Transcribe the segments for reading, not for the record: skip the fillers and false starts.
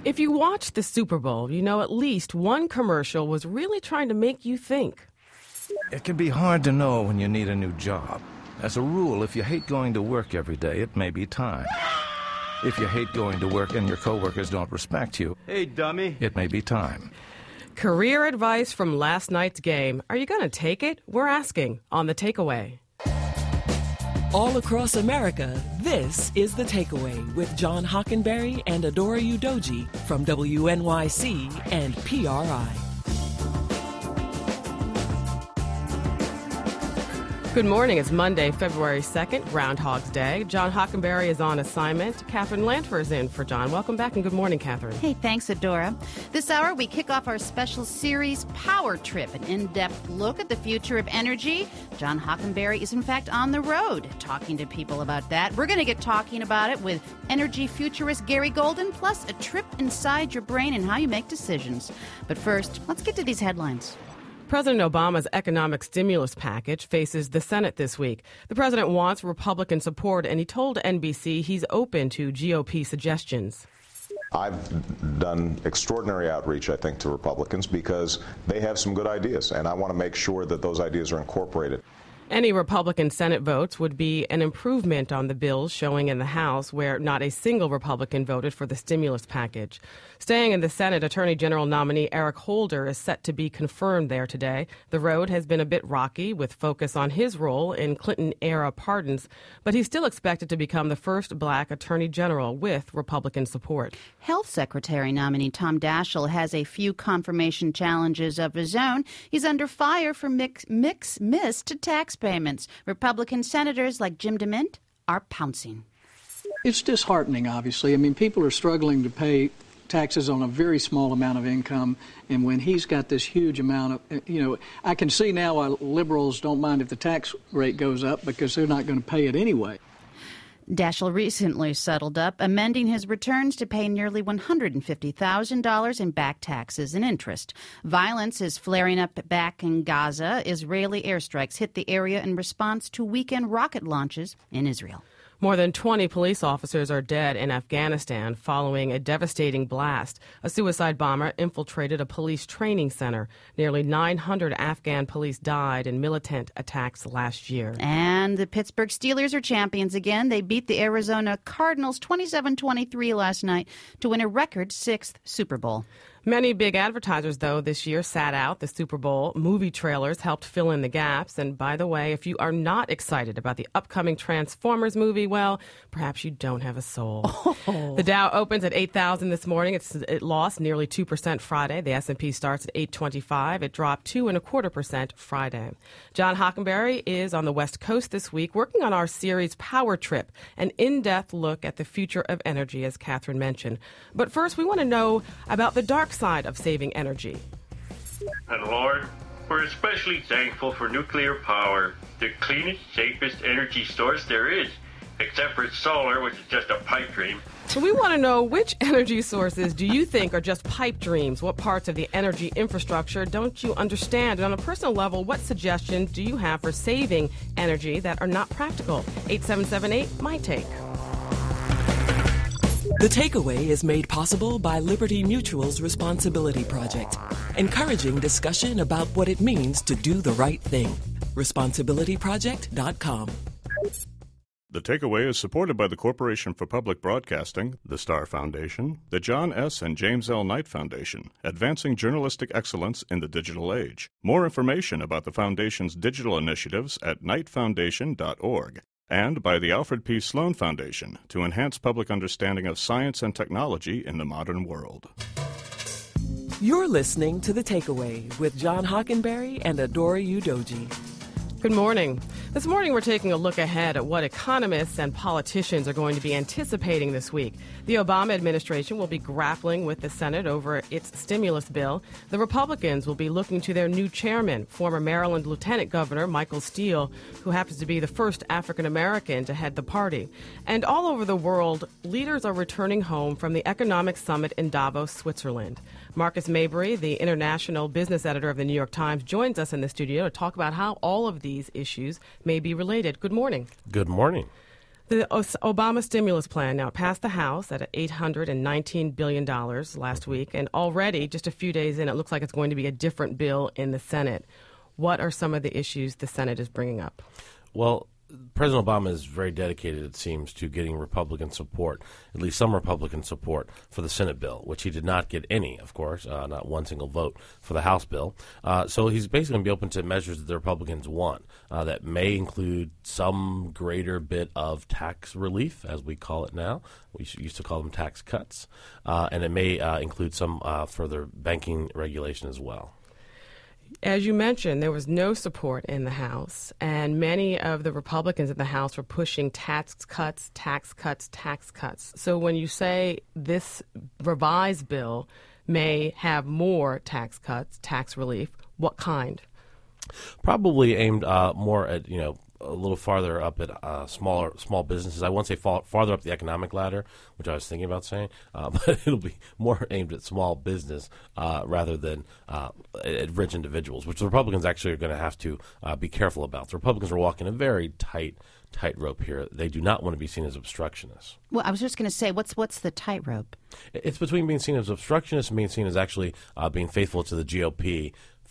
If you watch the Super Bowl, you know at least one commercial was really trying to make you think. It can be hard to know when you need a new job. As a rule, if you hate going to work every day, it may be time. If you hate going to work and your coworkers don't respect you, hey, dummy, it may be time. Career advice from last night's game. Are you going to take it? We're asking on The Takeaway. All across America, this is The Takeaway with John Hockenberry and Adora Udoji from WNYC and PRI. Good morning. It's Monday, February 2nd, Groundhog's Day. John Hockenberry is on assignment. Catherine Lanfer is in for John. Welcome back and good morning, Catherine. Hey, thanks, Adora. This hour, we kick off our special series, Power Trip, an in-depth look at the future of energy. John Hockenberry is, in fact, on the road talking to people about that. We're going to get talking about it with energy futurist Gary Golden, plus a trip inside your brain and how you make decisions. But first, let's get to these headlines. President Obama's economic stimulus package faces the Senate this week. The president wants Republican support, and he told NBC he's open to GOP suggestions. I've done extraordinary outreach, I think, to Republicans because they have some good ideas, and I want to make sure that those ideas are incorporated. Any Republican Senate votes would be an improvement on the bills showing in the House, where not a single Republican voted for the stimulus package. Staying in the Senate, Attorney General nominee Eric Holder is set to be confirmed there today. The road has been a bit rocky, with focus on his role in Clinton-era pardons, but he's still expected to become the first black Attorney General with Republican support. Health Secretary nominee Tom Daschle has a few confirmation challenges of his own. He's under fire for missed tax payments. Republican senators like Jim DeMint are pouncing. It's disheartening, obviously. I mean, people are struggling to pay taxes on a very small amount of income, and when he's got this huge amount of, I can see now why liberals don't mind if the tax rate goes up because they're not going to pay it anyway. Daschle recently settled up, amending his returns to pay nearly $150,000 in back taxes and interest. Violence is flaring up back in Gaza. Israeli airstrikes hit the area in response to weekend rocket launches in Israel. More than 20 police officers are dead in Afghanistan following a devastating blast. A suicide bomber infiltrated a police training center. Nearly 900 Afghan police died in militant attacks last year. And the Pittsburgh Steelers are champions again. They beat the Arizona Cardinals 27-23 last night to win a record sixth Super Bowl. Many big advertisers, though, this year sat out the Super Bowl. Movie trailers helped fill in the gaps. And by the way, if you are not excited about the upcoming Transformers movie, well, perhaps you don't have a soul. The Dow opens at 8,000 this morning. It lost nearly 2% Friday. The S&P starts at 825. It dropped 2.25% Friday. John Hockenberry is on the West Coast this week working on our series Power Trip, an in-depth look at the future of energy, as Catherine mentioned. But first, we want to know about the dark side of saving energy. And Lord, we're especially thankful for nuclear power, the cleanest, safest energy source there is, except for solar, which is just a pipe dream. So we want to know, which energy sources do you think are just pipe dreams? What parts of the energy infrastructure don't you understand? And on a personal level, what suggestions do you have for saving energy that are not practical? 8778, my take. The Takeaway is made possible by Liberty Mutual's Responsibility Project, encouraging discussion about what it means to do the right thing. ResponsibilityProject.com. The Takeaway is supported by the Corporation for Public Broadcasting, the Star Foundation, the John S. and James L. Knight Foundation, advancing journalistic excellence in the digital age. More information about the Foundation's digital initiatives at knightfoundation.org. And by the Alfred P. Sloan Foundation to enhance public understanding of science and technology in the modern world. You're listening to The Takeaway with John Hockenberry and Adora Udoji. Good morning. This morning we're taking a look ahead at what economists and politicians are going to be anticipating this week. The Obama administration will be grappling with the Senate over its stimulus bill. The Republicans will be looking to their new chairman, former Maryland Lieutenant Governor Michael Steele, who happens to be the first African American to head the party. And all over the world, leaders are returning home from the Economic Summit in Davos, Switzerland. Marcus Mabry, the international business editor of the New York Times, joins us in the studio to talk about how all of these issues may be related. Good morning. Good morning. The Obama stimulus plan now passed the House at $819 billion last week, and already, just a few days in, it looks like it's going to be a different bill in the Senate. What are some of the issues the Senate is bringing up? Well, President Obama is very dedicated, it seems, to getting Republican support, at least some Republican support, for the Senate bill, which he did not get any, of course, not one single vote for the House bill. So he's basically going to be open to measures that the Republicans want that may include some greater bit of tax relief, as we call it now. We used to call them tax cuts. And it may include some further banking regulation as well. As you mentioned, there was no support in the House, and many of the Republicans in the House were pushing tax cuts, tax cuts, tax cuts. So when you say this revised bill may have more tax cuts, tax relief, what kind? Probably aimed more at, a little farther up at small businesses. I won't say farther up the economic ladder, which I was thinking about saying, but it'll be more aimed at small business rather than at rich individuals, which the Republicans actually are going to have to be careful about. The Republicans are walking a very tightrope here. They do not want to be seen as obstructionists. Well, I was just going to say, what's the tightrope? It's between being seen as obstructionists and being seen as actually being faithful to the GOP.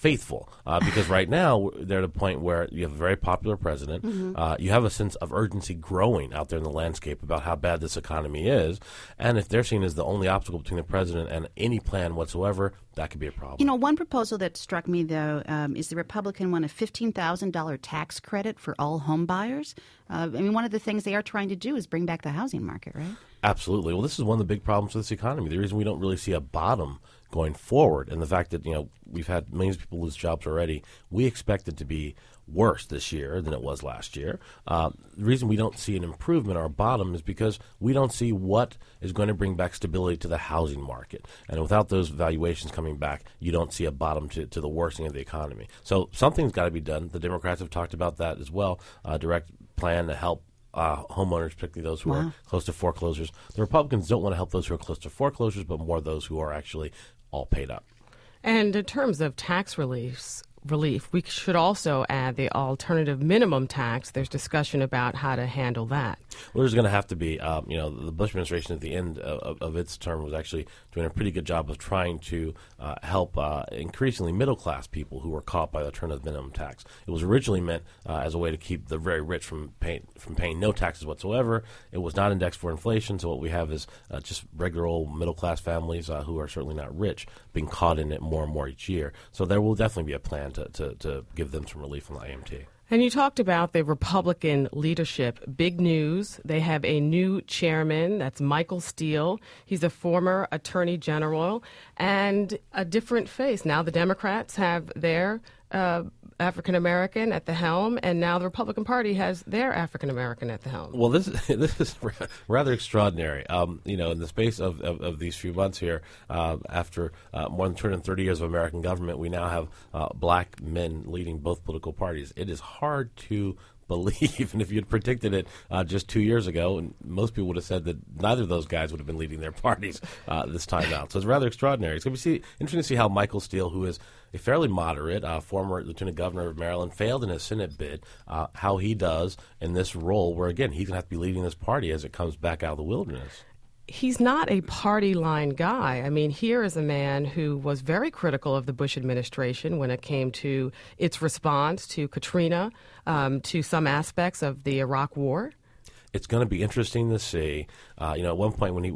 Because right now they're at a point where you have a very popular president. Mm-hmm. You have a sense of urgency growing out there in the landscape about how bad this economy is. And if they're seen as the only obstacle between the president and any plan whatsoever, that could be a problem. One proposal that struck me, though, is the Republican want a $15,000 tax credit for all home buyers. One of the things they are trying to do is bring back the housing market, right? Absolutely. Well, this is one of the big problems with this economy. The reason we don't really see a bottom going forward, and the fact that we've had millions of people lose jobs already, we expect it to be worse this year than it was last year. The reason we don't see an improvement or a bottom is because we don't see what is going to bring back stability to the housing market. And without those valuations coming back, you don't see a bottom to the worsening of the economy. So something's got to be done. The Democrats have talked about that as well, a direct plan to help homeowners, particularly those who are close to foreclosures. The Republicans don't want to help those who are close to foreclosures, but more those who are actually all paid up. And in terms of tax relief, we should also add the alternative minimum tax. There's discussion about how to handle that. Well, there's going to have to be, the Bush administration at the end of its term was actually doing a pretty good job of trying to help increasingly middle-class people who were caught by the alternative minimum tax. It was originally meant as a way to keep the very rich from paying no taxes whatsoever. It was not indexed for inflation, so what we have is just regular old middle-class families who are certainly not rich being caught in it more and more each year. So there will definitely be a plan to give them some relief on the AMT. And you talked about the Republican leadership. Big news. They have a new chairman. That's Michael Steele. He's a former attorney general and a different face. Now the Democrats have their African-American at the helm, and now the Republican Party has their African-American at the helm. Well, this is rather extraordinary. In the space of these few months here, after more than 230 years of American government, we now have black men leading both political parties. It is hard to believe, and if you'd predicted it just 2 years ago, and most people would have said that neither of those guys would have been leading their parties this time out. So it's rather extraordinary. It's going to be interesting to see how Michael Steele, who is a fairly moderate former lieutenant governor of Maryland, failed in his Senate bid, how he does in this role where, again, he's going to have to be leading this party as it comes back out of the wilderness. He's not a party line guy. Here is a man who was very critical of the Bush administration when it came to its response to Katrina, to some aspects of the Iraq War. It's going to be interesting to see. At one point when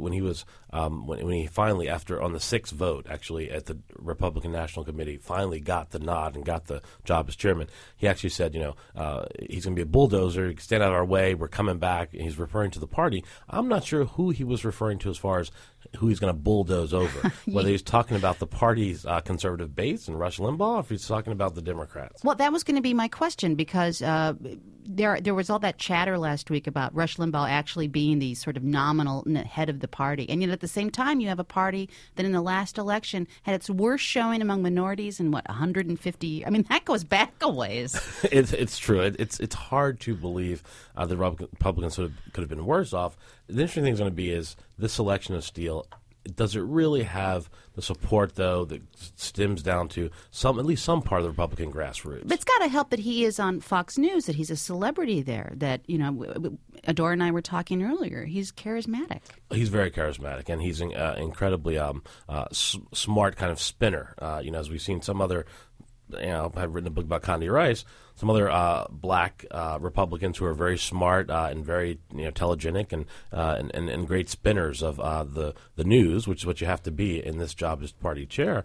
he finally, after on the sixth vote, actually at the Republican National Committee, finally got the nod and got the job as chairman, he actually said, he's going to be a bulldozer. Stand out of our way. We're coming back. And he's referring to the party. I'm not sure who he was referring to as far as who he's going to bulldoze over. Whether he's talking about the party's conservative base and Rush Limbaugh, or if he's talking about the Democrats. Well, that was going to be my question, because there was all that chatter last week about Rush Limbaugh actually being the sort of nominal head of the party. And yet at the same time, you have a party that in the last election had its worst showing among minorities in, 150 years? That goes back a ways. It's true. It's hard to believe the Republicans could have been worse off. The interesting thing is going to be is this selection of Steele Does it really have the support, though, that stems down to at least some part of the Republican grassroots? But it's got to help that he is on Fox News, that he's a celebrity there, that, Adora and I were talking earlier. He's charismatic. He's very charismatic, and he's incredibly smart kind of spinner. As we've seen some other, I've written a book about Condi Rice, some other black Republicans who are very smart and very telegenic and great spinners of the news, which is what you have to be in this job as party chair.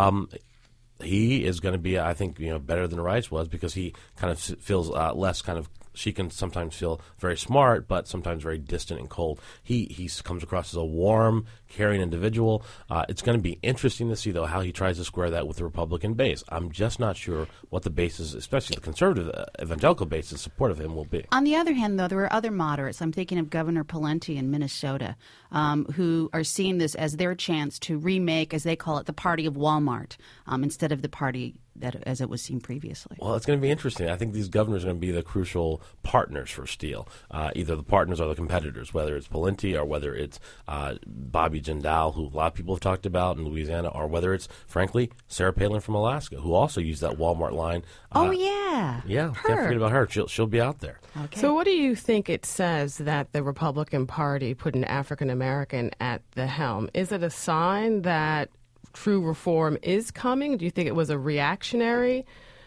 He is going to be, I think, better than Rice was, because he kind of feels less kind of. She can sometimes feel very smart, but sometimes very distant and cold. He comes across as a warm, caring individual. It's going to be interesting to see, though, how he tries to square that with the Republican base. I'm just not sure what the basis, especially the conservative evangelical base's support of him will be. On the other hand, though, there are other moderates. I'm thinking of Governor Pawlenty in Minnesota, who are seeing this as their chance to remake, as they call it, the party of Walmart, instead of the party that as it was seen previously. Well, it's going to be interesting. I think these governors are going to be the crucial partners for Steele, either the partners or the competitors, whether it's Pawlenty or whether it's Bobby Jindal, who a lot of people have talked about in Louisiana, or whether it's, frankly, Sarah Palin from Alaska, who also used that Walmart line. Yeah, can't forget about her. She'll be out there. Okay. So what do you think it says that the Republican Party put an African American at the helm? Is it a sign that true reform is coming? Do you think it was a reactionary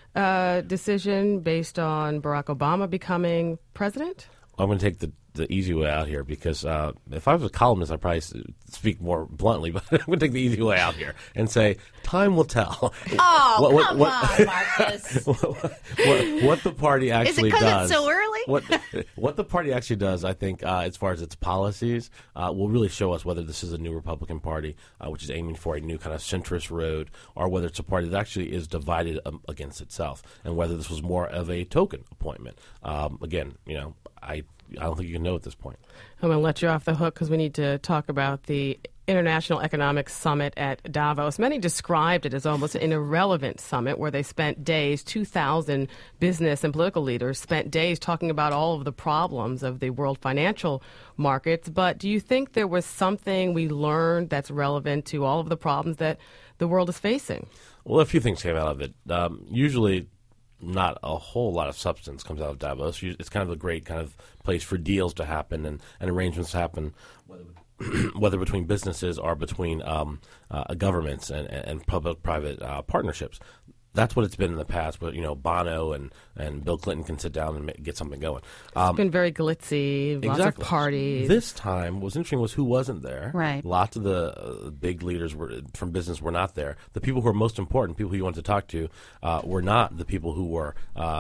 decision based on Barack Obama becoming president? I'm going to take the easy way out here, because if I was a columnist, I'd probably speak more bluntly, but I'm going to take the easy way out here and say, time will tell. Oh, come on, Marcus. What the party actually does. Is it because it's so early? What the party actually does, I think, as far as its policies, will really show us whether this is a new Republican Party, which is aiming for a new kind of centrist road, or whether it's a party that actually is divided against itself, and whether this was more of a token appointment. Again, I don't think you can know at this point. I'm going to let you off the hook because we need to talk about the International Economic Summit at Davos. Many described it as almost an irrelevant summit where they spent days, 2,000 business and political leaders spent days talking about all of the problems of the world financial markets. But do you think there was something we learned that's relevant to all of the problems that the world is facing? Well, a few things came out of it. Usually not a whole lot of substance comes out of Davos. It's kind of a great kind of place for deals to happen and arrangements to happen, whether between businesses or between governments and public-private partnerships. That's what it's been in the past, but Bono and Bill Clinton can sit down and get something going. It's been very glitzy, lots of parties. This time, what was interesting was who wasn't there. Right. Lots of the big leaders from business were not there. The people who were most important, people who you wanted to talk to, were not the people who were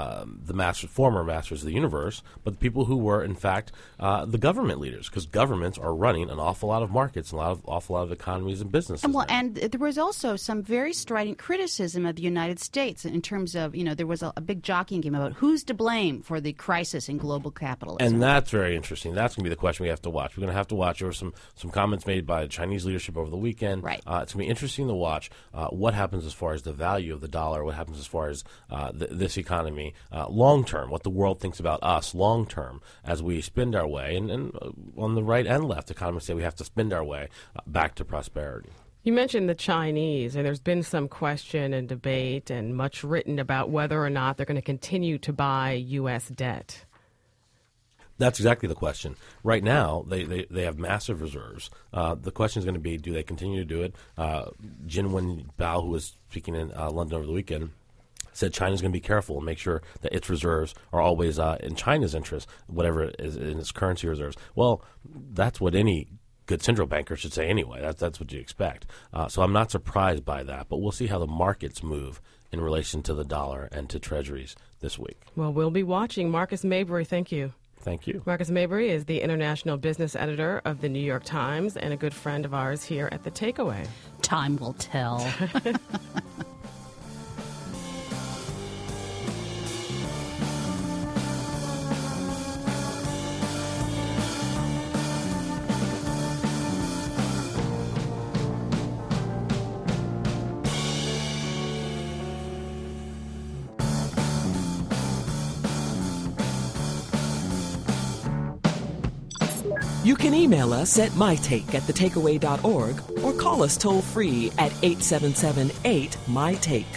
the former masters of the universe, but the people who were, in fact, the government leaders, because governments are running an awful lot of markets, and awful lot of economies and businesses. And there was also some very strident criticism of the United States in terms of, there was a big jockeying game about who's to blame for the crisis in global capitalism. And that's very interesting. That's going to be the question we have to watch. We're going to have to watch. There were some comments made by Chinese leadership over the weekend. Right. It's going to be interesting to watch what happens as far as the value of the dollar, what happens as far as this economy long term, what the world thinks about us long term as we spend our way. And on the right and left, economists say we have to spend our way back to prosperity. You mentioned the Chinese, and there's been some question and debate and much written about whether or not they're going to continue to buy U.S. debt. That's exactly the question. Right now, they have massive reserves. The question is going to be, do they continue to do it? Jinwen Bao, who was speaking in London over the weekend, said China's going to be careful and make sure that its reserves are always in China's interest, whatever is in its currency reserves. Well, that's what any good central banker should say anyway. That's what you expect. So I'm not surprised by that, but we'll see how the markets move in relation to the dollar and to treasuries this week. Well, we'll be watching. Marcus Mabry, thank you. Thank you. Marcus Mabry is the international business editor of the New York Times and a good friend of ours here at The Takeaway. Time will tell. You can email us at mytake@thetakeaway.org or call us toll-free at 877-8-MY-TAKE.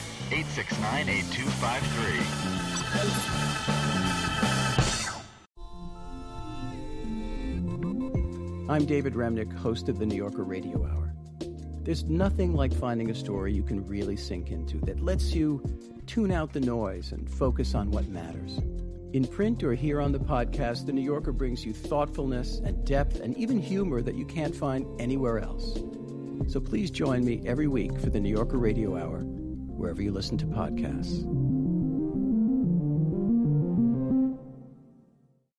869-8253. I'm David Remnick, host of the New Yorker Radio Hour. There's nothing like finding a story you can really sink into that lets you tune out the noise and focus on what matters. In print or here on the podcast, The New Yorker brings you thoughtfulness and depth and even humor that you can't find anywhere else. So please join me every week for the New Yorker Radio Hour, wherever you listen to podcasts.